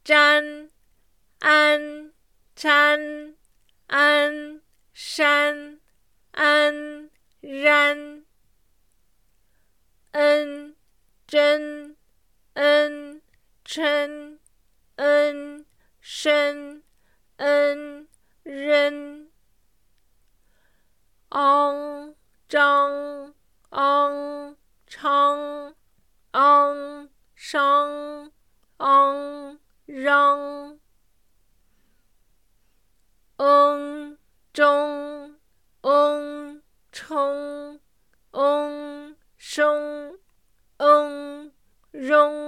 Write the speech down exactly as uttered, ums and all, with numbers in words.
占、安、占、安、山、安、然、恩、真、恩、称、恩、生、恩、人、昂、张、昂、昌、昂、商、昂、让、嗯、中、嗯、冲、嗯、生、嗯、容。